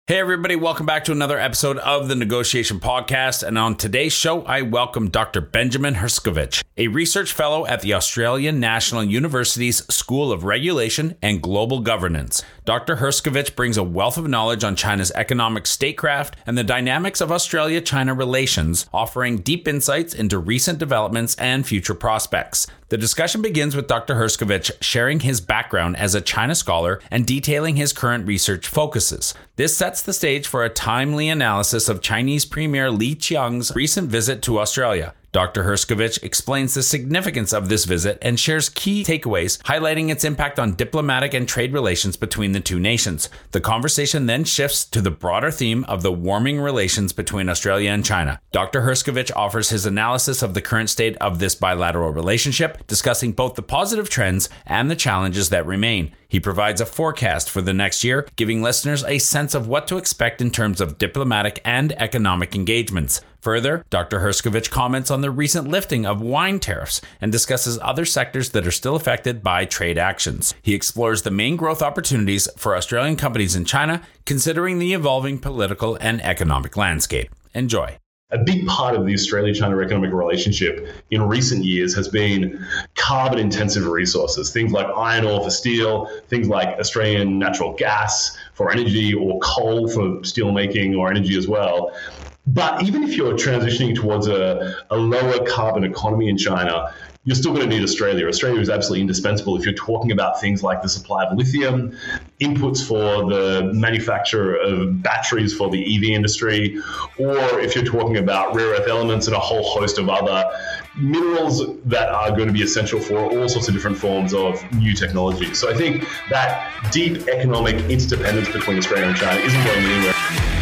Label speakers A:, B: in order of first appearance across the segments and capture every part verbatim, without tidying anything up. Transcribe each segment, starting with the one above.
A: Hey everybody, welcome back to another episode of the Negotiation Podcast, and on today's show I welcome Doctor Benjamin Herskovich, a research fellow at the Australian National University's School of Regulation and Global Governance. Doctor Herskovich brings a wealth of knowledge on China's economic statecraft and the dynamics of Australia-China relations, offering deep insights into recent developments and future prospects. The discussion begins with Doctor Herskovich sharing his background as a China scholar and detailing his current research focuses. This sets the stage for a timely analysis of Chinese Premier Li Qiang's recent visit to Australia. Doctor Herskovich explains the significance of this visit and shares key takeaways, highlighting its impact on diplomatic and trade relations between the two nations. The conversation then shifts to the broader theme of the warming relations between Australia and China. Doctor Herskovich offers his analysis of the current state of this bilateral relationship, discussing both the positive trends and the challenges that remain. He provides a forecast for the next year, giving listeners a sense of what to expect in terms of diplomatic and economic engagements. Further, Doctor Herskovich comments on the recent lifting of wine tariffs and discusses other sectors that are still affected by trade actions. He explores the main growth opportunities for Australian companies in China, considering the evolving political and economic landscape. Enjoy.
B: A big part of the Australia-China economic relationship in recent years has been carbon-intensive resources, things like iron ore for steel, things like Australian natural gas for energy, or coal for steelmaking or energy as well. But even if you're transitioning towards a, a lower carbon economy in China, you're still going to need Australia. Australia is absolutely indispensable if you're talking about things like the supply of lithium, inputs for the manufacture of batteries for the E V industry, or if you're talking about rare earth elements and a whole host of other minerals that are going to be essential for all sorts of different forms of new technology. So I think that deep economic interdependence between Australia and China isn't going anywhere.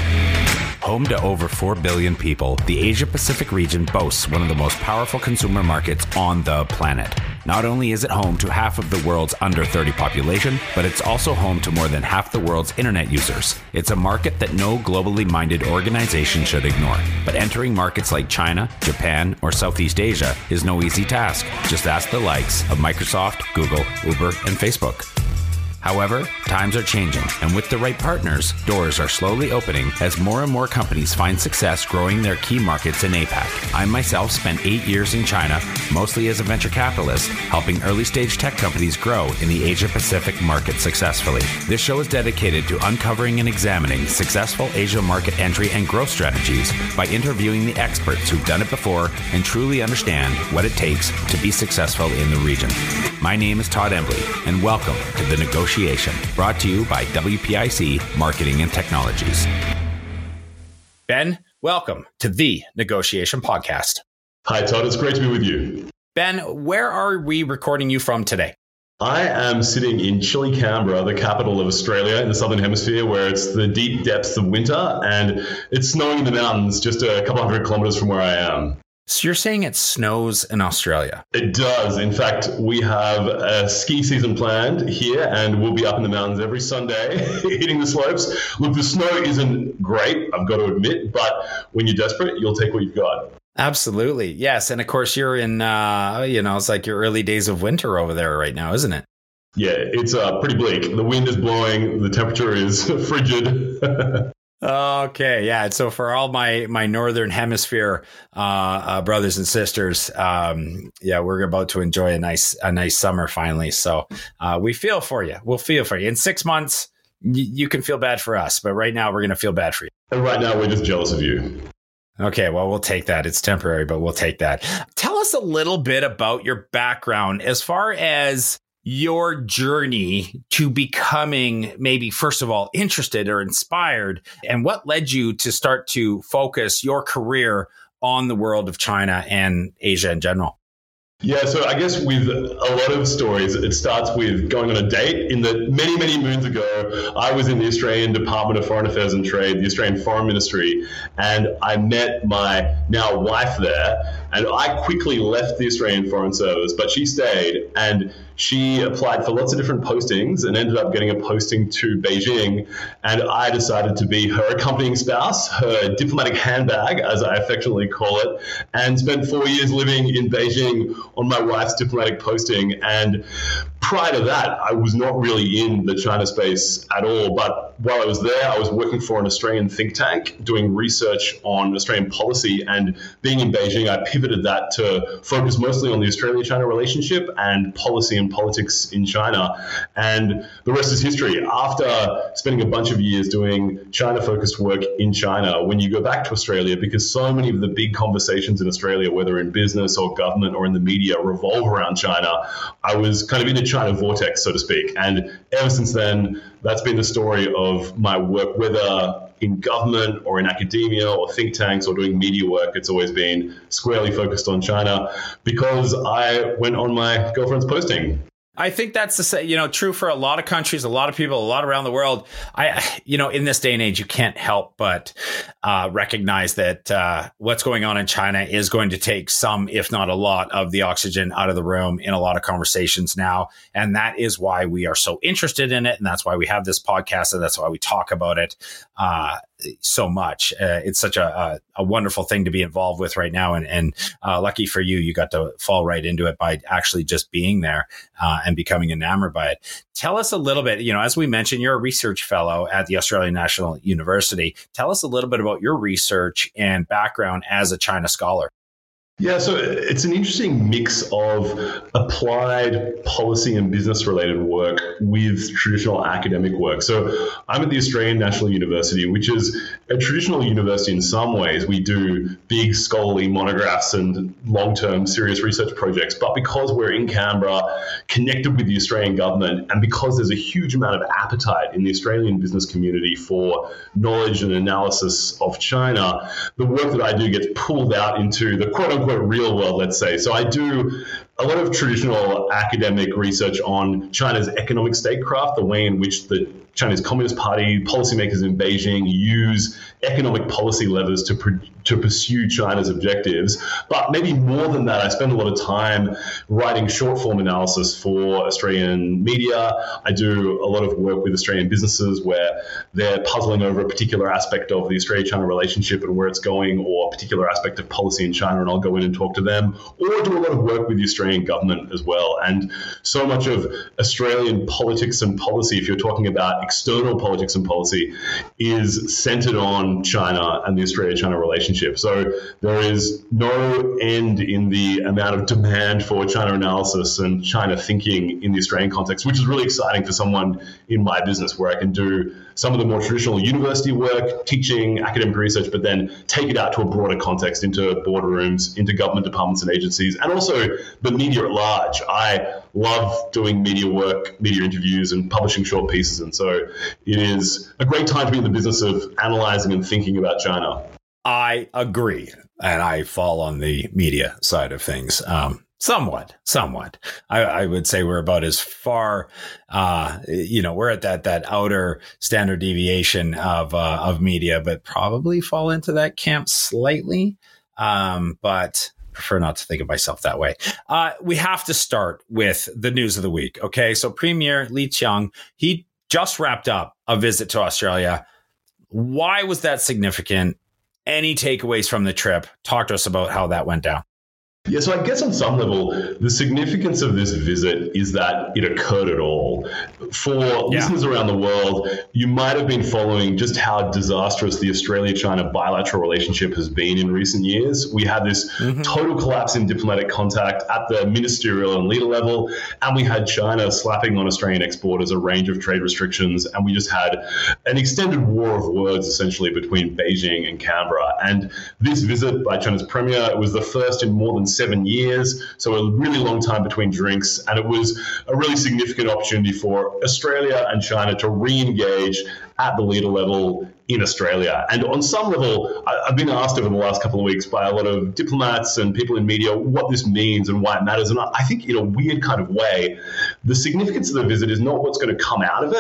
A: Home to over four billion people, the Asia-Pacific region boasts one of the most powerful consumer markets on the planet. Not only is it home to half of the world's under thirty population, but it's also home to more than half the world's internet users. It's a market that no globally minded organization should ignore. But entering markets like China, Japan, or Southeast Asia is no easy task. Just ask the likes of Microsoft, Google, Uber, and Facebook. However, times are changing, and with the right partners, doors are slowly opening as more and more companies find success growing their key markets in APAC. I myself spent eight years in China, mostly as a venture capitalist, helping early-stage tech companies grow in the Asia-Pacific market successfully. This show is dedicated to uncovering and examining successful Asia market entry and growth strategies by interviewing the experts who've done it before and truly understand what it takes to be successful in the region. My name is Todd Embley, and welcome to The Negotiation, brought to you by W P I C Marketing and Technologies. Ben, welcome to The Negotiation Podcast.
B: Hi, Todd. It's great to be with you.
A: Ben, where are we recording you from today?
B: I am sitting in chilly Canberra, the capital of Australia in the Southern Hemisphere, where it's the deep depths of winter and it's snowing in the mountains just a couple hundred kilometers from where I am.
A: So you're saying it snows in Australia?
B: It does. In fact, we have a ski season planned here, and we'll be up in the mountains every Sunday hitting the slopes. Look, the snow isn't great, I've got to admit, but when you're desperate, you'll take what you've got. Absolutely.
A: Yes. And of course, you're in, uh, you know, it's like your early days of winter over there right now, isn't it?
B: Yeah, it's uh, pretty bleak. The wind is blowing. The temperature is frigid.
A: Okay, yeah. So for all my my northern hemisphere uh, uh, brothers and sisters, um, yeah, we're about to enjoy a nice a nice summer finally. So uh, we feel for you. We'll feel for you. In six months, y- you can feel bad for us, but right now we're going to feel bad for you.
B: And right now we're just jealous of you.
A: Okay, well, we'll take that. It's temporary, but we'll take that. Tell us a little bit about your background as far as your journey to becoming maybe, first of all, interested or inspired, and what led you to start to focus your career on the world of China and Asia in general?
B: Yeah, so I guess with a lot of stories, it starts with going on a date. In the many, many moons ago, I was in the Australian Department of Foreign Affairs and Trade, the Australian Foreign Ministry, and I met my now wife there, and I quickly left the Australian Foreign Service, but she stayed, and she applied for lots of different postings and ended up getting a posting to Beijing, and I decided to be her accompanying spouse, her diplomatic handbag, as I affectionately call it, and spent four years living in Beijing on my wife's diplomatic posting. And prior to that, I was not really in the China space at all. But while I was there, I was working for an Australian think tank doing research on Australian policy. And being in Beijing, I pivoted that to focus mostly on the Australia-China relationship and policy and politics in China. And the rest is history. After spending a bunch of years doing China-focused work in China, when you go back to Australia, because so many of the big conversations in Australia, whether in business or government or in the media, revolve around China, I was kind of in a China vortex, so to speak. And ever since then, that's been the story of my work, whether in government or in academia or think tanks or doing media work. It's always been squarely focused on China because I went on my girlfriend's posting.
A: I think that's the say, you know, true for a lot of countries, a lot of people, a lot around the world. I, you know, in this day and age, you can't help but uh, recognize that uh, what's going on in China is going to take some, if not a lot, of the oxygen out of the room in a lot of conversations now. And that is why we are so interested in it. And that's why we have this podcast. And that's why we talk about it uh, so much. Uh, it's such a, a, a wonderful thing to be involved with right now. And, and uh, lucky for you, you got to fall right into it by actually just being there uh, and becoming enamored by it. Tell us a little bit, you know, as we mentioned, you're a research fellow at the Australian National University. Tell us a little bit about your research and background as a China scholar.
B: Yeah, so it's an interesting mix of applied policy and business related work with traditional academic work. So I'm at the Australian National University, which is a traditional university in some ways. We do big scholarly monographs and long-term serious research projects. But because we're in Canberra, connected with the Australian government, and because there's a huge amount of appetite in the Australian business community for knowledge and analysis of China, the work that I do gets pulled out into the quote-unquote real world, let's say. So I do a lot of traditional academic research on China's economic statecraft, the way in which the Chinese Communist Party, policymakers in Beijing use economic policy levers to pr- to pursue China's objectives. But maybe more than that, I spend a lot of time writing short form analysis for Australian media. I do a lot of work with Australian businesses where they're puzzling over a particular aspect of the Australia-China relationship and where it's going, or a particular aspect of policy in China, and I'll go in and talk to them, or do a lot of work with the Australian government as well. And so much of Australian politics and policy, if you're talking about external politics and policy, is centered on China and the Australia-China relationship. So there is no end in the amount of demand for China analysis and China thinking in the Australian context, which is really exciting for someone in my business, where I can do some of the more traditional university work, teaching, academic research, but then take it out to a broader context into boardrooms, into government departments and agencies, and also the media at large. I love doing media work, media interviews, and publishing short pieces. And so it is a great time to be in the business of analyzing and thinking about China.
A: I agree. And I fall on the media side of things. Um, Somewhat, somewhat. I, I would say we're about as far, uh, you know, we're at that that outer standard deviation of uh, of media, but probably fall into that camp slightly. Um, but prefer not to think of myself that way. Uh, we have to start with the news of the week. Okay, so Premier Li Qiang, he just wrapped up a visit to Australia. Why was that significant? Any takeaways from the trip? Talk to us about how that went down.
B: Yeah, so I guess on some level, the significance of this visit is that it occurred at all. For yeah. listeners around the world, you might have been following just how disastrous the Australia-China bilateral relationship has been in recent years. We had this mm-hmm. total collapse in diplomatic contact at the ministerial and leader level, and we had China slapping on Australian exporters a range of trade restrictions, and we just had an extended war of words, essentially, between Beijing and Canberra. And this visit by China's premier was the first in more than seven years, so a really long time between drinks, and it was a really significant opportunity for Australia and China to re-engage at the leader level in Australia. And on some level, I've been asked over the last couple of weeks by a lot of diplomats and people in media what this means and why it matters. And I think in a weird kind of way, the significance of the visit is not what's going to come out of it,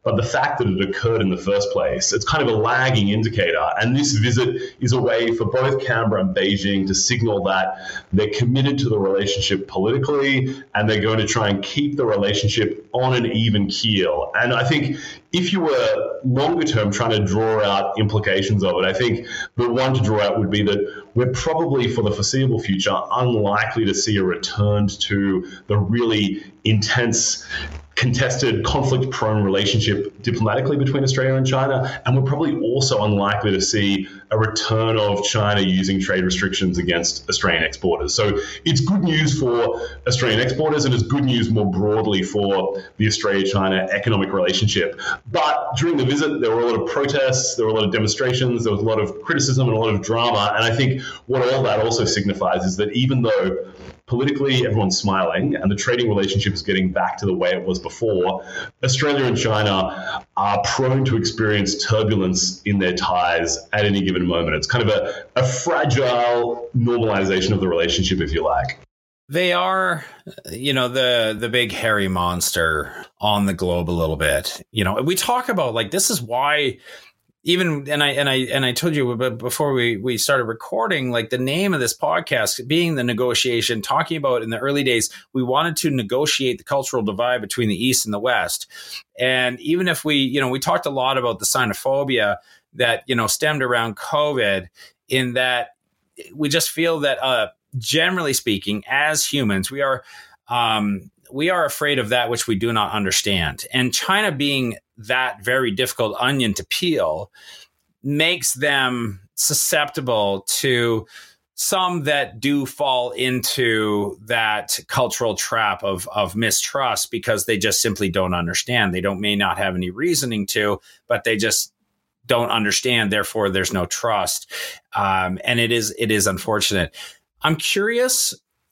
B: but the fact that it occurred in the first place, it's kind of a lagging indicator. And this visit is a way for both Canberra and Beijing to signal that they're committed to the relationship politically, and they're going to try and keep the relationship on an even keel. And I think if you were longer term trying to draw out implications of it, I think the one to draw out would be that we're probably for the foreseeable future unlikely to see a return to the really intense, contested, conflict-prone relationship diplomatically between Australia and China, and we're probably also unlikely to see a return of China using trade restrictions against Australian exporters. So it's good news for Australian exporters, and it's good news more broadly for the Australia-China economic relationship. But during the visit, there were a lot of protests, there were a lot of demonstrations, there was a lot of criticism and a lot of drama, and I think what all that also signifies is that even though politically, everyone's smiling and the trading relationship is getting back to the way it was before, Australia and China are prone to experience turbulence in their ties at any given moment. It's kind of a, a fragile normalization of the relationship, if you like.
A: They are, you know, the the big hairy monster on the globe a little bit. You know, we talk about, like, this is why even, and I, and I, and I told you before we, we started recording, like, the name of this podcast being The Negotiation, talking about in the early days, we wanted to negotiate the cultural divide between the East and the West. And even if we, you know, we talked a lot about the xenophobia that, you know, stemmed around COVID, in that we just feel that, uh, generally speaking, as humans, we are, um, we are afraid of that which we do not understand. And China being that very difficult onion to peel makes them susceptible to some that do fall into that cultural trap of, of mistrust, because they just simply don't understand. They don't may not have any reasoning to, but they just don't understand. Therefore, there's no trust. Um, and it is it is unfortunate. I'm curious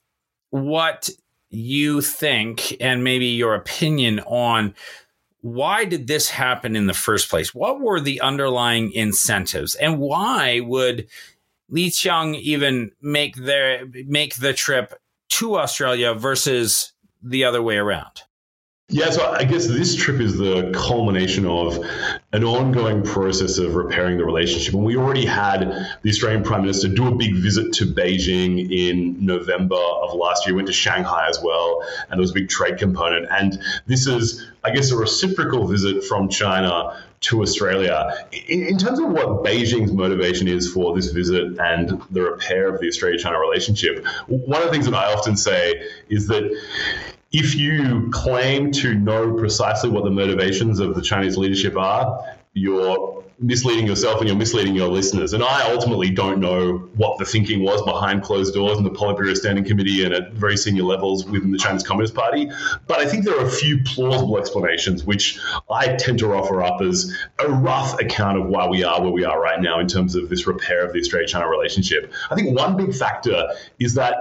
A: what you think, and maybe your opinion on, why did this happen in the first place? What were the underlying incentives, and why would Li Qiang even make their make the trip to Australia versus the other way around?
B: Yeah, so I guess this trip is the culmination of an ongoing process of repairing the relationship. And we already had the Australian Prime Minister do a big visit to Beijing in November of last year, went to Shanghai as well, and there was a big trade component. And this is, I guess, a reciprocal visit from China to Australia. In, in terms of what Beijing's motivation is for this visit and the repair of the Australia-China relationship, one of the things that I often say is that if you claim to know precisely what the motivations of the Chinese leadership are, you're misleading yourself and you're misleading your listeners. And I ultimately don't know what the thinking was behind closed doors in the Politburo Standing Committee and at very senior levels within the Chinese Communist Party. But I think there are a few plausible explanations which I tend to offer up as a rough account of why we are where we are right now in terms of this repair of the Australia-China relationship. I think one big factor is that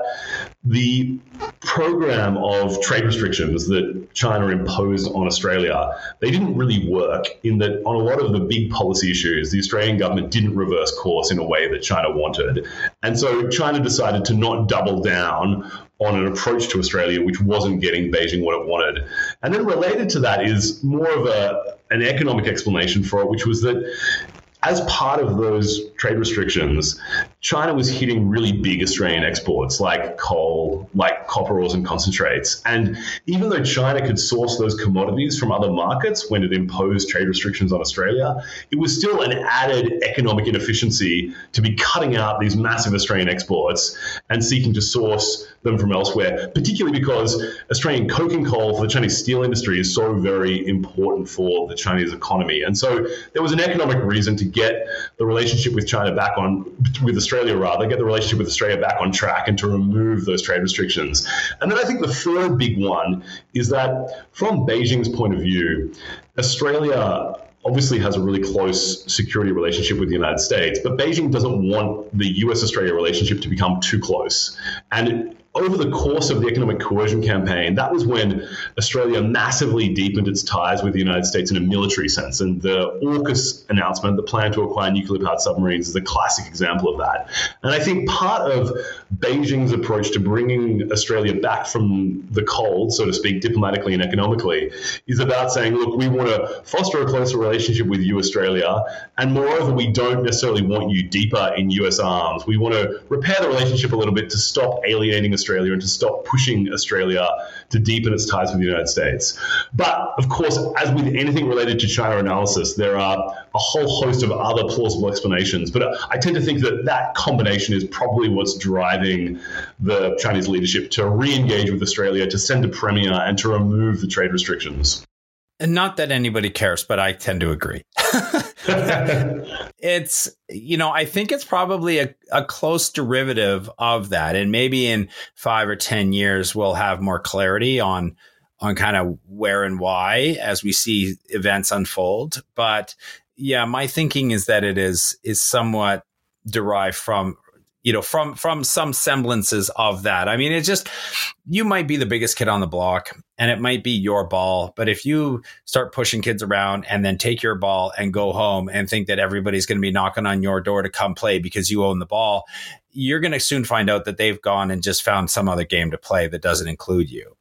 B: the program of trade restrictions that China imposed on Australia, they didn't really work, in that on a lot of the big policy issues, the Australian government didn't reverse course in a way that China wanted. And so China decided to not double down on an approach to Australia which wasn't getting Beijing what it wanted. And then related to that is more of a an economic explanation for it, which was that as part of those trade restrictions, China was hitting really big Australian exports like coal, like copper ores and concentrates. And even though China could source those commodities from other markets when it imposed trade restrictions on Australia, it was still an added economic inefficiency to be cutting out these massive Australian exports and seeking to source them from elsewhere, particularly because Australian coking coal for the Chinese steel industry is so very important for the Chinese economy. And so there was an economic reason to get the relationship with China back on, with Australia rather, get the relationship with Australia back on track and to remove those trade restrictions. And then I think the third big one is that from Beijing's point of view, Australia obviously has a really close security relationship with the United States, but Beijing doesn't want the U S Australia relationship to become too close. And over the course of the economic coercion campaign, that was when Australia massively deepened its ties with the United States in a military sense. And the AUKUS announcement, the plan to acquire nuclear-powered submarines, is a classic example of that. And I think part of Beijing's approach to bringing Australia back from the cold, so to speak, diplomatically and economically, is about saying, look, we want to foster a closer relationship with you, Australia, and moreover, we don't necessarily want you deeper in U S arms. We want to repair the relationship a little bit to stop alienating Australia and to stop pushing Australia to deepen its ties with the United States. But of course, as with anything related to China analysis, there are a whole host of other plausible explanations. But I tend to think that that combination is probably what's driving the Chinese leadership to re-engage with Australia, to send a premier, and to remove the trade restrictions.
A: And not that anybody cares, but I tend to agree. It's, you know, I think it's probably a, a close derivative of that. And maybe in five or ten years, we'll have more clarity on on kind of where and why as we see events unfold. But yeah, my thinking is that it is is somewhat derived from, you know, from from some semblances of that. I mean, it just, you might be the biggest kid on the block and it might be your ball. But if you start pushing kids around and then take your ball and go home and think that everybody's going to be knocking on your door to come play because you own the ball, you're going to soon find out that they've gone and just found some other game to play that doesn't include you.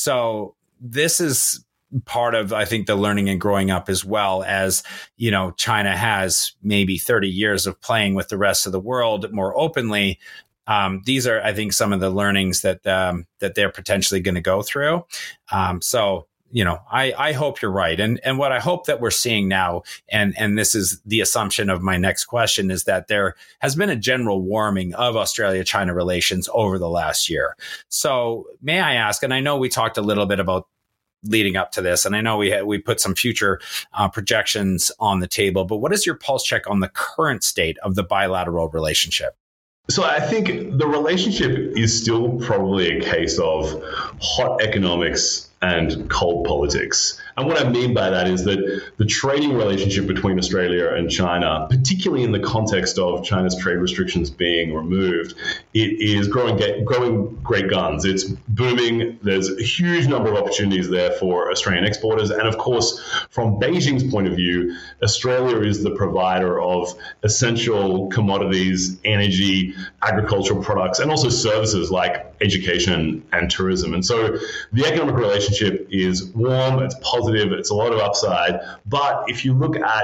A: So this is part of, I think, the learning and growing up, as well as, you know, China has maybe thirty years of playing with the rest of the world more openly. Um, these are, I think, some of the learnings that um, that they're potentially going to go through. Um, so, you know, I, I hope you're right. And and what I hope that we're seeing now, and, and this is the assumption of my next question, is that there has been a general warming of Australia-China relations over the last year. So may I ask, and I know we talked a little bit about leading up to this, and I know we had, we put some future uh, projections on the table, but what is your pulse check on the current state of the bilateral relationship?
B: So I think the relationship is still probably a case of hot economics and cold politics. And what I mean by that is that the trading relationship between Australia and China, particularly in the context of China's trade restrictions being removed, it is growing growing great guns. It's booming. There's a huge number of opportunities there for Australian exporters. And of course, from Beijing's point of view, Australia is the provider of essential commodities, energy, agricultural products, and also services like education and tourism. And so the economic relationship is warm, it's positive, it's a lot of upside. But if you look at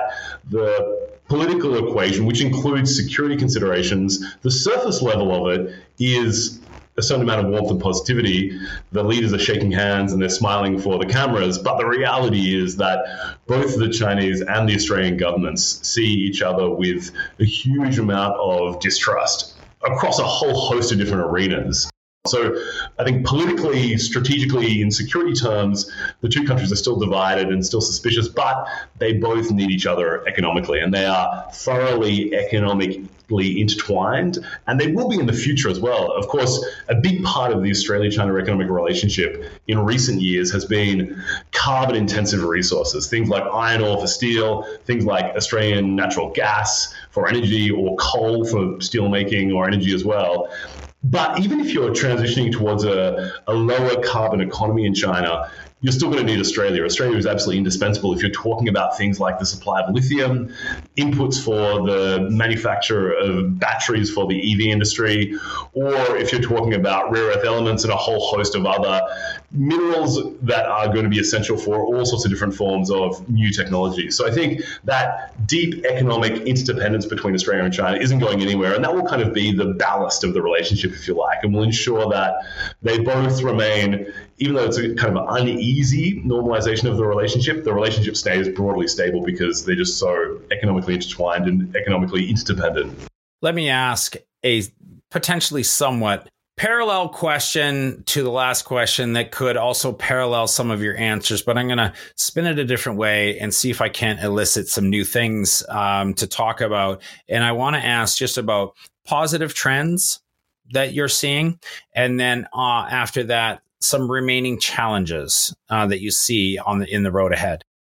B: the political equation, which includes security considerations, the surface level of it is a certain amount of warmth and positivity. The leaders are shaking hands and they're smiling for the cameras. But the reality is that both the Chinese and the Australian governments see each other with a huge amount of distrust across a whole host of different arenas. So I think politically, strategically, in security terms, the two countries are still divided and still suspicious, but they both need each other economically, and they are thoroughly economically intertwined, and they will be in the future as well. Of course, a big part of the Australia-China economic relationship in recent years has been carbon-intensive resources, things like iron ore for steel, things like Australian natural gas for energy, or coal for steelmaking or energy as well. But even if you're transitioning towards a, a lower carbon economy in China, you're still going to need Australia. Australia is absolutely indispensable if you're talking about things like the supply of lithium, inputs for the manufacture of batteries for the E V industry, or if you're talking about rare earth elements and a whole host of other minerals that are going to be essential for all sorts of different forms of new technology. So I think that deep economic interdependence between Australia and China isn't going anywhere, and that will kind of be the ballast of the relationship, if you like, and will ensure that they both remain, even though it's a kind of uneasy normalization of the relationship, the relationship stays broadly stable because they're just so economically intertwined and economically interdependent.
A: Let me ask a potentially somewhat parallel question to the last question that could also parallel some of your answers, but I'm going to spin it a different way and see if I can't elicit some new things um, to talk about. And I want to ask just about positive trends that you're seeing, and then uh, after that, some remaining challenges uh, that you see on the in the road ahead.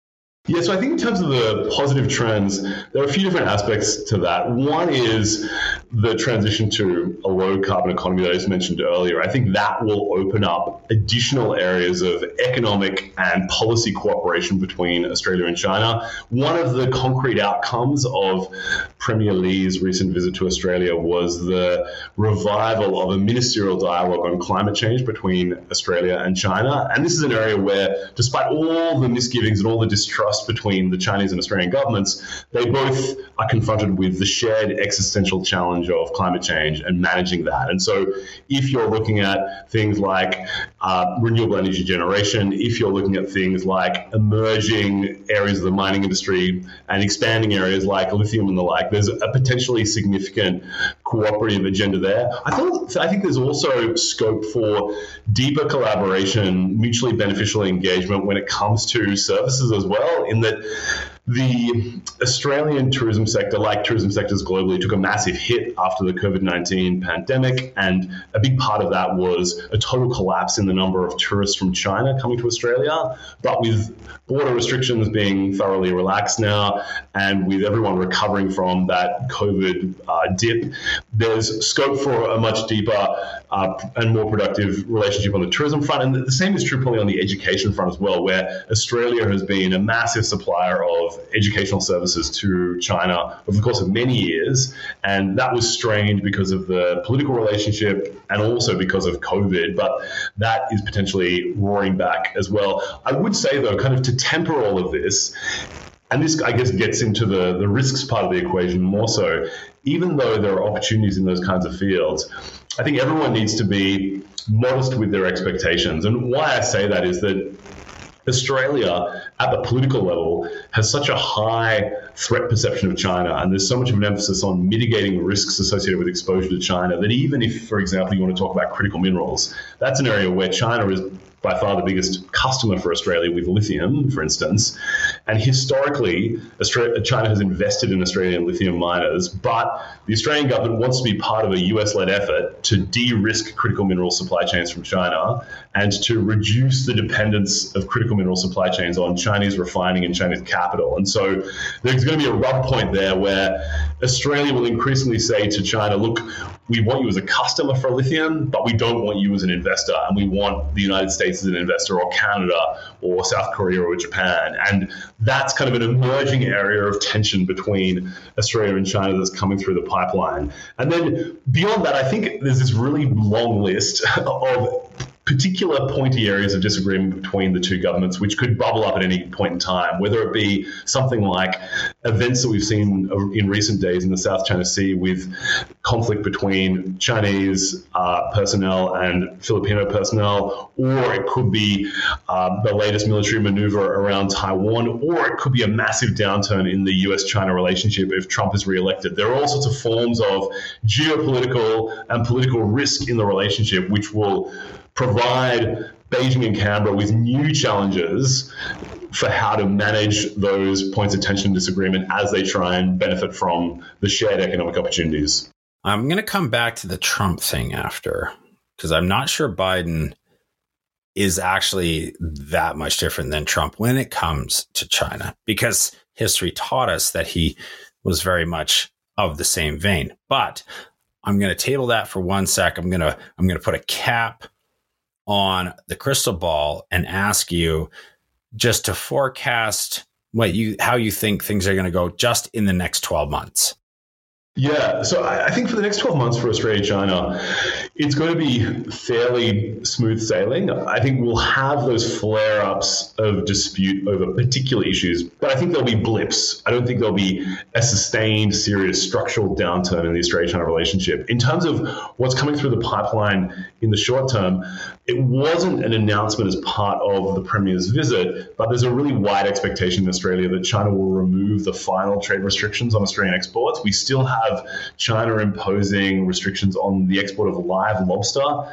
B: Yeah, so I think in terms of the positive trends, there are a few different aspects to that. One is the transition to a low carbon economy that I just mentioned earlier. I think that will open up additional areas of economic and policy cooperation between Australia and China. One of the concrete outcomes of Premier Lee's recent visit to Australia was the revival of a ministerial dialogue on climate change between Australia and China. And this is an area where, despite all the misgivings and all the distrust between the Chinese and Australian governments, they both are confronted with the shared existential challenge of climate change and managing that. And so if you're looking at things like uh, renewable energy generation, if you're looking at things like emerging areas of the mining industry and expanding areas like lithium and the like, there's a potentially significant cooperative agenda there. I think, I think there's also scope for deeper collaboration, mutually beneficial engagement when it comes to services as well, in that the Australian tourism sector, like tourism sectors globally, took a massive hit after the COVID nineteen pandemic. And a big part of that was a total collapse in the number of tourists from China coming to Australia. But with border restrictions being thoroughly relaxed now, and with everyone recovering from that COVID uh, dip, there's scope for a much deeper uh, and more productive relationship on the tourism front. And the same is true probably on the education front as well, where Australia has been a massive supplier of educational services to China over the course of many years. And that was strained because of the political relationship and also because of COVID. But that is potentially roaring back as well. I would say, though, kind of to temper all of this, and this, I guess, gets into the, the risks part of the equation more so, even though there are opportunities in those kinds of fields, I think everyone needs to be modest with their expectations. And why I say that is that Australia, at the political level, has such a high threat perception of China, and there's so much of an emphasis on mitigating risks associated with exposure to China that even if, for example, you want to talk about critical minerals, that's an area where China is by far the biggest customer for Australia with lithium, for instance. And historically, Australia, China has invested in Australian lithium miners, but the Australian government wants to be part of a U S-led effort to de-risk critical mineral supply chains from China and to reduce the dependence of critical mineral supply chains on Chinese refining and Chinese capital. And so there's going to be a rub point there where Australia will increasingly say to China, look, we want you as a customer for lithium, but we don't want you as an investor. And we want the United States as an investor, or Canada, or South Korea, or Japan. And that's kind of an emerging area of tension between Australia and China that's coming through the pipeline. And then beyond that, I think there's this really long list of particular pointy areas of disagreement between the two governments, which could bubble up at any point in time, whether it be something like events that we've seen in recent days in the South China Sea with conflict between Chinese uh, personnel and Filipino personnel, or it could be uh, the latest military maneuver around Taiwan, or it could be a massive downturn in the U S China relationship if Trump is reelected. There are all sorts of forms of geopolitical and political risk in the relationship, which will provide Beijing and Canberra with new challenges for how to manage those points of tension and disagreement as they try and benefit from the shared economic opportunities.
A: I'm going to come back to the Trump thing after, because I'm not sure Biden is actually that much different than Trump when it comes to China, because history taught us that he was very much of the same vein. But I'm going to table that for one sec. I'm going to I'm going to put a cap on the crystal ball and ask you just to forecast what you how you think things are going to go just in the next twelve months.
B: Yeah, so I think for the next twelve months for Australia and China, it's going to be fairly smooth sailing. I think we'll have those flare-ups of dispute over particular issues, but I think there'll be blips. I don't think there'll be a sustained, serious structural downturn in the Australia-China relationship. In terms of what's coming through the pipeline in the short term, it wasn't an announcement as part of the Premier's visit, but there's a really wide expectation in Australia that China will remove the final trade restrictions on Australian exports. We still have China imposing restrictions on the export of live lobster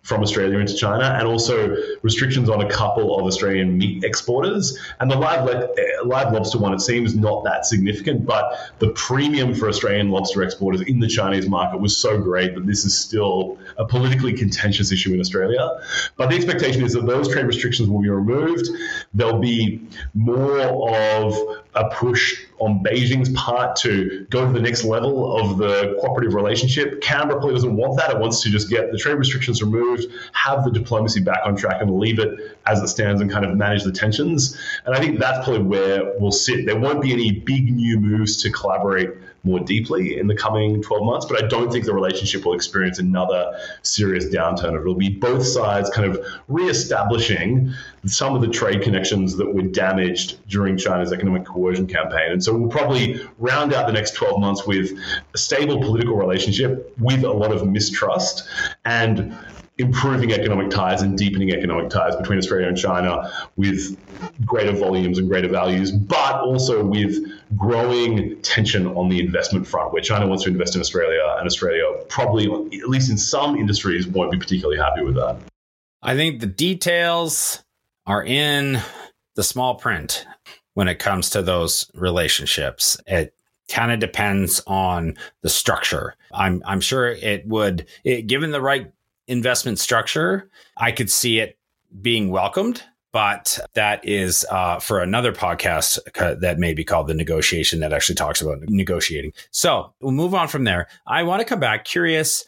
B: from Australia into China, and also restrictions on a couple of Australian meat exporters. And the live, le- live lobster one, it seems not that significant, but the premium for Australian lobster exporters in the Chinese market was so great that this is still a politically contentious issue in Australia. But the expectation is that those trade restrictions will be removed. There'll be more of a push on Beijing's part to go to the next level of the cooperative relationship. Canberra probably doesn't want that. It wants to just get the trade restrictions removed, have the diplomacy back on track, and leave it as it stands and kind of manage the tensions. And I think that's probably where we'll sit. There won't be any big new moves to collaborate more deeply in the coming twelve months, but I don't think the relationship will experience another serious downturn. It'll be both sides kind of reestablishing some of the trade connections that were damaged during China's economic coercion campaign. And so we'll probably round out the next twelve months with a stable political relationship with a lot of mistrust and improving economic ties and deepening economic ties between Australia and China with greater volumes and greater values, but also with growing tension on the investment front, where China wants to invest in Australia, and Australia probably, at least in some industries, won't be particularly happy with that.
A: I think the details are in the small print when it comes to those relationships. It kind of depends on the structure. I'm I'm sure it would, it, given the right investment structure, I could see it being welcomed, but that is uh, for another podcast that may be called The Negotiation, that actually talks about negotiating. So we'll move on from there. I want to come back curious.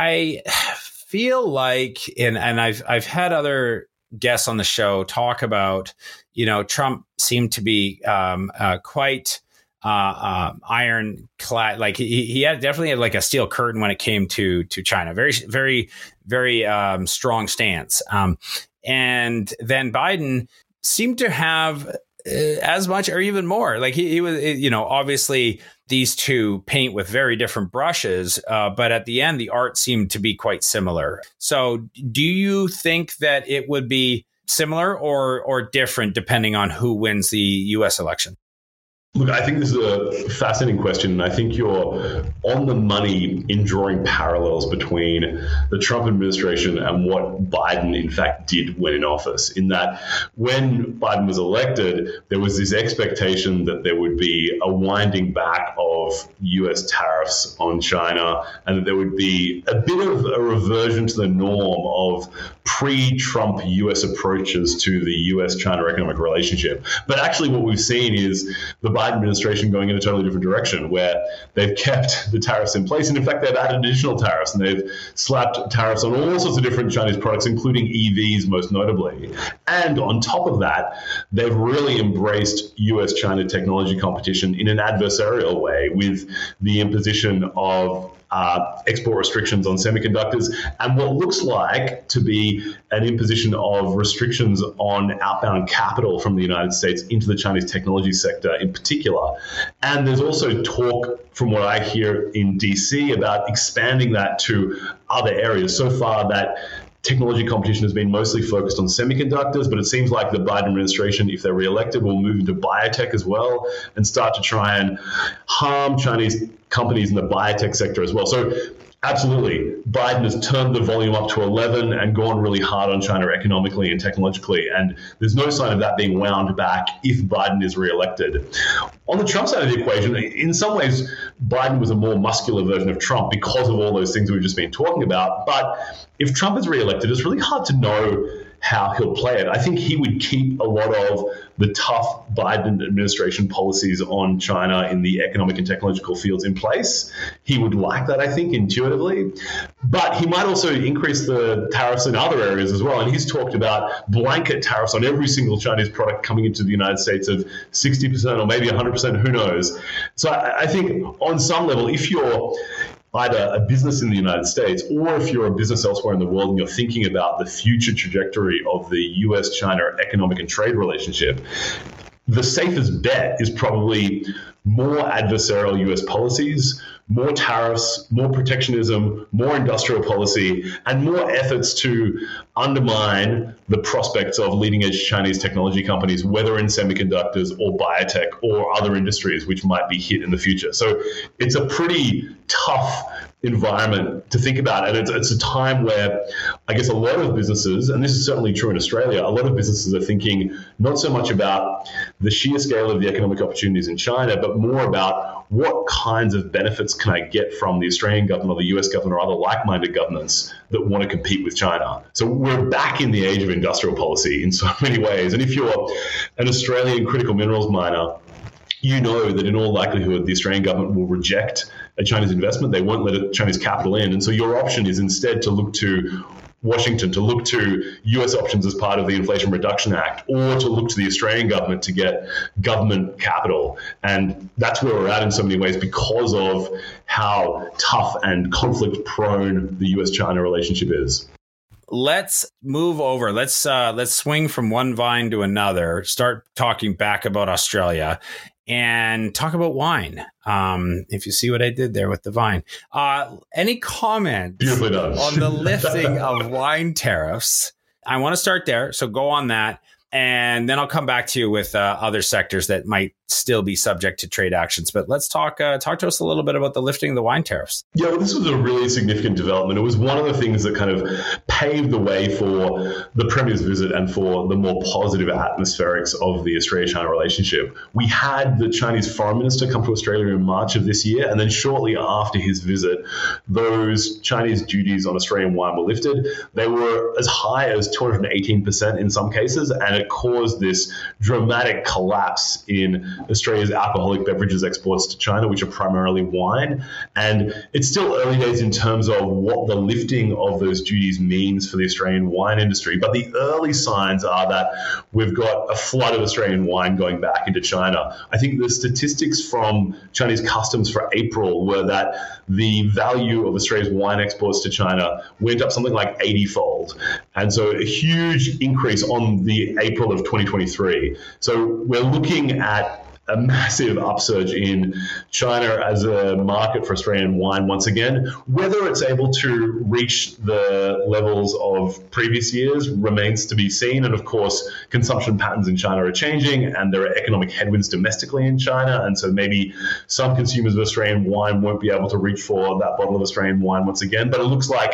A: I feel like, and, and I've I've had other guests on the show talk about, you know, Trump seemed to be um, uh, quite uh, uh, ironclad. Like he, he had definitely had like a steel curtain when it came to to China. Very, very, very um, strong stance. Um, and then Biden seemed to have uh, as much or even more. Like he, he was, you know, obviously these two paint with very different brushes, uh, but at the end, the art seemed to be quite similar. So do you think that it would be similar or or different depending on who wins the U S election?
B: Look, I think this is a fascinating question, and I think you're on the money in drawing parallels between the Trump administration and what Biden, in fact, did when in office. In that, when Biden was elected, there was this expectation that there would be a winding back of U S tariffs on China, and that there would be a bit of a reversion to the norm of pre-Trump U S approaches to the U S-China economic relationship. But actually what we've seen is the Biden administration going in a totally different direction, where they've kept the tariffs in place. And in fact, they've added additional tariffs, and they've slapped tariffs on all sorts of different Chinese products, including E Vs most notably. And on top of that, they've really embraced U S-China technology competition in an adversarial way with the imposition of Uh, export restrictions on semiconductors, and what looks like to be an imposition of restrictions on outbound capital from the United States into the Chinese technology sector in particular. And there's also talk, from what I hear in D C, about expanding that to other areas. So far, that technology competition has been mostly focused on semiconductors, but it seems like the Biden administration, if they're reelected, will move into biotech as well and start to try and harm Chinese companies in the biotech sector as well. So absolutely, Biden has turned the volume up to eleven and gone really hard on China economically and technologically, and there's no sign of that being wound back if Biden is reelected. On the Trump side of the equation, in some ways, Biden was a more muscular version of Trump because of all those things we've just been talking about. But if Trump is reelected, it's really hard to know how he'll play it. I think he would keep a lot of the tough Biden administration policies on China in the economic and technological fields in place. He would like that, I think, intuitively. But he might also increase the tariffs in other areas as well. And he's talked about blanket tariffs on every single Chinese product coming into the United States of sixty percent or maybe one hundred percent, who knows. So I, I think on some level, if you're either a business in the United States or if you're a business elsewhere in the world and you're thinking about the future trajectory of the U S-China economic and trade relationship, the safest bet is probably more adversarial U S policies, more tariffs, more protectionism, more industrial policy, and more efforts to undermine the prospects of leading-edge Chinese technology companies, whether in semiconductors or biotech or other industries which might be hit in the future. So it's a pretty tough environment to think about. And it's, it's a time where I guess a lot of businesses, and this is certainly true in Australia, a lot of businesses are thinking not so much about the sheer scale of the economic opportunities in China, but more about what kinds of benefits can I get from the Australian government or the U S government or other like-minded governments that want to compete with China. So we're back in the age of industrial policy in so many ways. And if you're an Australian critical minerals miner, you know that in all likelihood, the Australian government will reject a Chinese investment. They won't let a Chinese capital in. And so your option is instead to look to Washington, to look to U S options as part of the Inflation Reduction Act, or to look to the Australian government to get government capital. And that's where we're at in so many ways because of how tough and conflict prone the U S China relationship is.
A: Let's move over. Let's uh, let's swing from one vine to another. Start talking back about Australia and talk about wine. Um, if you see what I did there with the vine. Uh, any comments on the lifting of wine tariffs? I want to start there. So go on that. And then I'll come back to you with uh, other sectors that might still be subject to trade actions. But let's talk uh, talk to us a little bit about the lifting of the wine tariffs.
B: Yeah, well, this was a really significant development. It was one of the things that kind of paved the way for the Premier's visit and for the more positive atmospherics of the Australia-China relationship. We had the Chinese foreign minister come to Australia in March of this year, and then shortly after his visit, those Chinese duties on Australian wine were lifted. They were as high as two hundred eighteen percent in some cases, and it caused this dramatic collapse in Australia's alcoholic beverages exports to China, which are primarily wine. And it's still early days in terms of what the lifting of those duties means for the Australian wine industry. But the early signs are that we've got a flood of Australian wine going back into China. I think the statistics from Chinese customs for April were that the value of Australia's wine exports to China went up something like eighty-fold. And so a huge increase on the April of twenty twenty-three. So we're looking at a massive upsurge in China as a market for Australian wine once again. Whether it's able to reach the levels of previous years remains to be seen. And of course, consumption patterns in China are changing, and there are economic headwinds domestically in China. And so maybe some consumers of Australian wine won't be able to reach for that bottle of Australian wine once again. But it looks like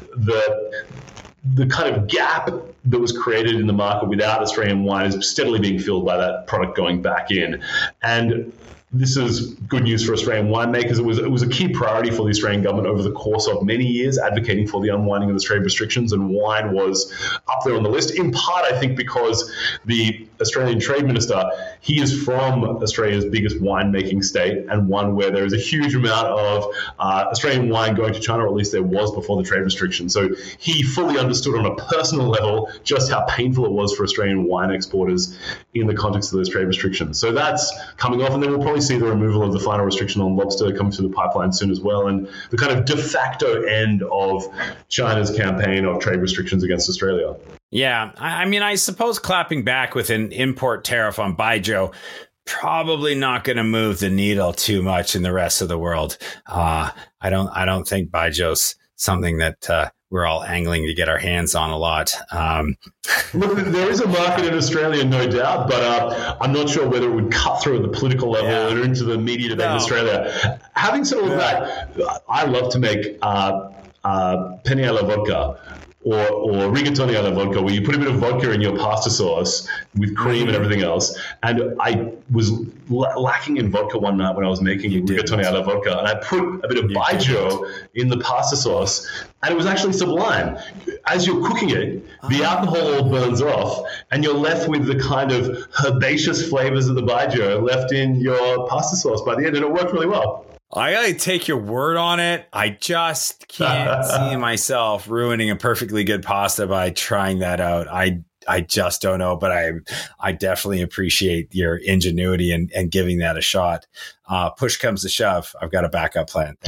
B: the the kind of gap that was created in the market without Australian wine is steadily being filled by that product going back in. And this is good news for Australian winemakers. It was it was a key priority for the Australian government over the course of many years, advocating for the unwinding of the trade restrictions, and wine was up there on the list, in part, I think, because the Australian Trade Minister, he is from Australia's biggest winemaking state, and one where there is a huge amount of uh, Australian wine going to China, or at least there was before the trade restrictions. So he fully understood on a personal level just how painful it was for Australian wine exporters in the context of those trade restrictions. So that's coming off, and then we'll probably see the removal of the final restriction on lobster coming through the pipeline soon as well, and the kind of de facto end of China's campaign of trade restrictions against Australia.
A: Yeah, I mean, I suppose clapping back with an import tariff on Baijiu probably not going to move the needle too much in the rest of the world. Uh, I don't, I don't think Baijiu's something that uh, we're all angling to get our hands on a lot. Um,
B: Look, there is a market in Australia, no doubt, but uh, I'm not sure whether it would cut through at the political level yeah. or into the media debate no. in Australia. Having said all yeah. that, I love to make uh, uh, penne alla vodka. Or, or rigatoni alla vodka, where you put a bit of vodka in your pasta sauce with cream and everything else. And I was l- lacking in vodka one night when I was making you rigatoni alla vodka, and I put a bit of Baijiu in the pasta sauce, and it was actually sublime. As you're cooking it, the alcohol all burns off, and you're left with the kind of herbaceous flavors of the Baijiu left in your pasta sauce by the end, and it worked really well.
A: I gotta take your word on it. I just can't see myself ruining a perfectly good pasta by trying that out. I I just don't know, but I I definitely appreciate your ingenuity and, and giving that a shot. Uh, push comes to shove, I've got a backup plan.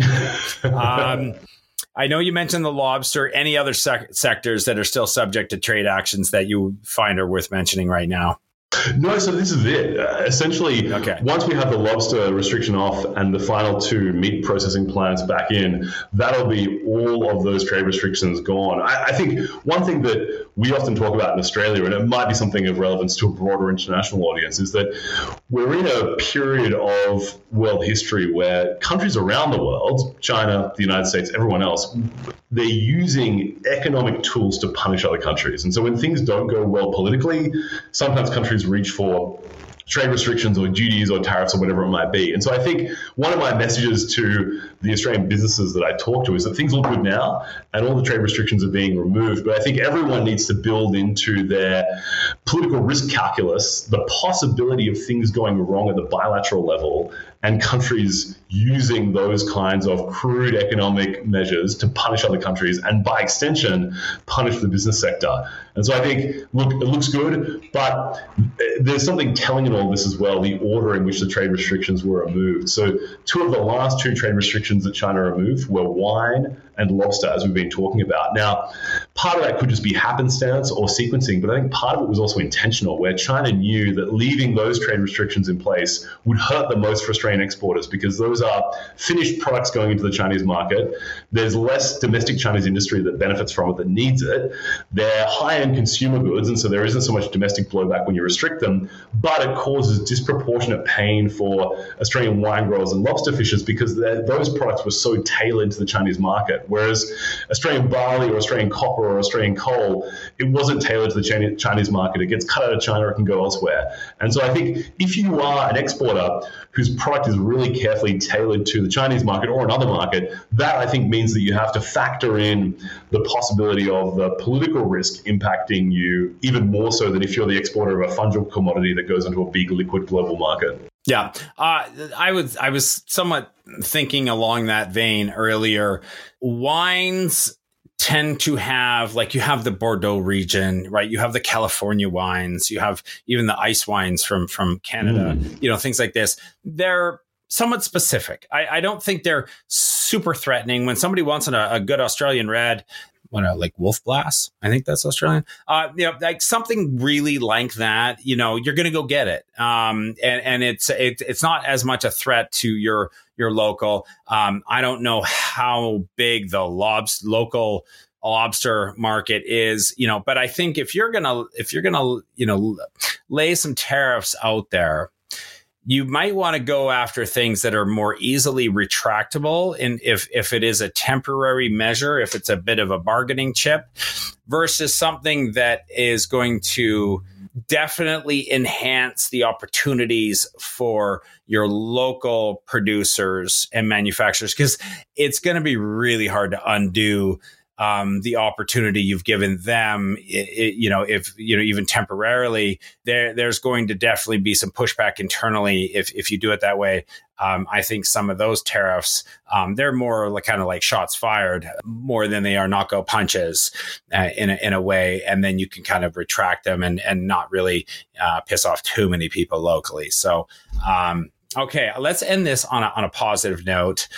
A: um, I know you mentioned the lobster. Any other sec- sectors that are still subject to trade actions that you find are worth mentioning right now?
B: No, so this is it. Uh, essentially,
A: okay.
B: Once we have the lobster restriction off and the final two meat processing plants back in, that'll be all of those trade restrictions gone. I, I think one thing that we often talk about in Australia, and it might be something of relevance to a broader international audience, is that we're in a period of world history where countries around the world, China, the United States, everyone else, they're using economic tools to punish other countries. And so when things don't go well politically, sometimes countries reach for trade restrictions or duties or tariffs or whatever it might be. And so I think one of my messages to the Australian businesses that I talk to is that things look good now and all the trade restrictions are being removed. But I think everyone needs to build into their political risk calculus the possibility of things going wrong at the bilateral level and countries using those kinds of crude economic measures to punish other countries and, by extension, punish the business sector. And so I think, look, it looks good, but there's something telling in all this as well, the order in which the trade restrictions were removed. So two of the last two trade restrictions that China removed were wine and lobster, as we've been talking about. Now, part of that could just be happenstance or sequencing, but I think part of it was also intentional, where China knew that leaving those trade restrictions in place would hurt the most for Australian exporters, because those are finished products going into the Chinese market. There's less domestic Chinese industry that benefits from it, that needs it. They're high-end consumer goods, and so there isn't so much domestic blowback when you restrict them, but it causes disproportionate pain for Australian wine growers and lobster fishers because those products were so tailored to the Chinese market. Whereas Australian barley or Australian copper or Australian coal, it wasn't tailored to the Chinese market. It gets cut out of China, it can go elsewhere. And so I think if you are an exporter whose product is really carefully tailored to the Chinese market or another market, that I think means that you have to factor in the possibility of the political risk impacting you even more so than if you're the exporter of a fungible commodity that goes into a big liquid global market.
A: Yeah, uh, I was I was somewhat thinking along that vein earlier. Wines tend to have, like, you have the Bordeaux region, right? You have the California wines, you have even the ice wines from from Canada, mm. you know, things like this. They're somewhat specific. I, I don't think they're super threatening. When somebody wants a, a good Australian red, what uh, like Wolf Blass, I think that's Australian. Uh, you know, like something really like that. You know, you're going to go get it, um, and and it's it, it's not as much a threat to your your local. Um, I don't know how big the lobs local lobster market is, you know, but I think if you're gonna if you're gonna you know lay some tariffs out there, you might want to go after things that are more easily retractable. And if, if it is a temporary measure, if it's a bit of a bargaining chip, versus something that is going to definitely enhance the opportunities for your local producers and manufacturers, because it's going to be really hard to undo Um, the opportunity you've given them. It, it, you know, if, you know, even temporarily, there, there's going to definitely be some pushback internally if, if you do it that way. Um, I think some of those tariffs, um, they're more like kind of like shots fired more than they are knockout punches uh, in a, in a way. And then you can kind of retract them and, and not really uh, piss off too many people locally. So, um, okay, let's end this on a, on a positive note.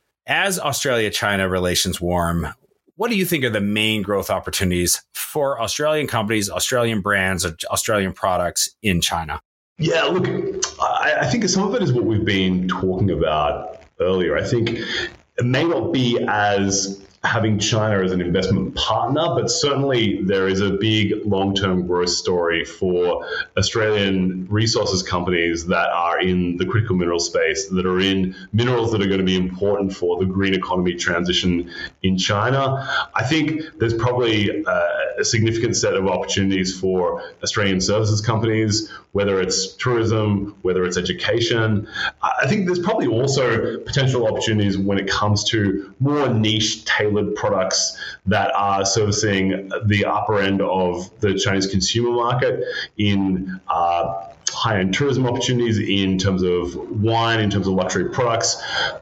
A: As Australia-China relations warm, what do you think are the main growth opportunities for Australian companies, Australian brands, or Australian products in China?
B: Yeah, look, I, I think some of it is what we've been talking about earlier. I think it may not be as having China as an investment partner, but certainly there is a big long-term growth story for Australian resources companies that are in the critical mineral space, that are in minerals that are going to be important for the green economy transition in China. I think there's probably a, a significant set of opportunities for Australian services companies, whether it's tourism, whether it's education. I think there's probably also potential opportunities when it comes to more niche tailored products that are servicing the upper end of the Chinese consumer market in uh, high-end tourism opportunities, in terms of wine, in terms of luxury products.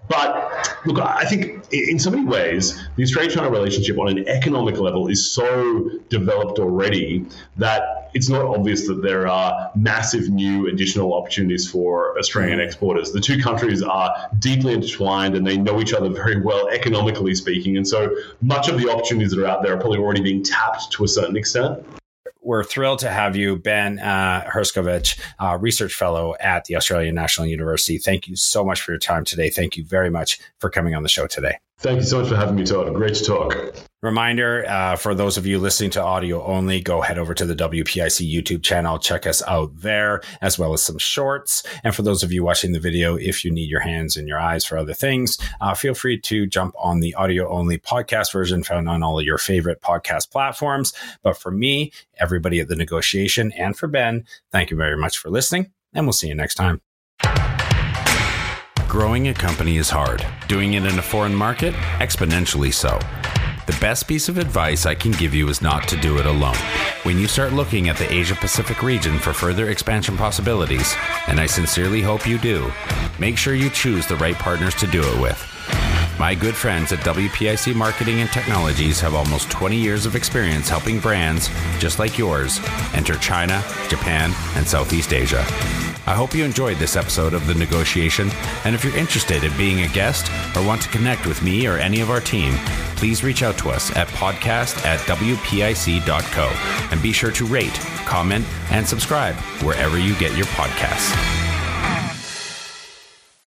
B: But look, I think in so many ways, the Australia-China relationship on an economic level is so developed already that it's not obvious that there are massive new additional opportunities for Australian exporters. The two countries are deeply intertwined and they know each other very well, economically speaking. And so much of the opportunities that are out there are probably already being tapped to a certain extent.
A: we're thrilled to have you, Ben uh, Herskovich, uh, research fellow at the Australian National University. Thank you so much for your time today. Thank you very much for coming on the show today.
B: Thank you so much for having me, Todd. Great to talk.
A: Reminder, uh, for those of you listening to audio only, go head over to the W P I C YouTube channel. Check us out there, as well as some shorts. And for those of you watching the video, if you need your hands and your eyes for other things, uh, feel free to jump on the audio only podcast version found on all of your favorite podcast platforms. But for me, everybody at The Negotiation, and for Ben, thank you very much for listening, and we'll see you next time. Growing a company is hard. Doing it in a foreign market, exponentially so. The best piece of advice I can give you is not to do it alone. When you start looking at the Asia Pacific region for further expansion possibilities, and I sincerely hope you do, make sure you choose the right partners to do it with. My good friends at W P I C Marketing and Technologies have almost twenty years of experience helping brands, just like yours, enter China, Japan, and Southeast Asia. I hope you enjoyed this episode of The Negotiation, and if you're interested in being a guest or want to connect with me or any of our team, please reach out to us at podcast at W P I C dot co, and be sure to rate, comment, and subscribe wherever you get your podcasts.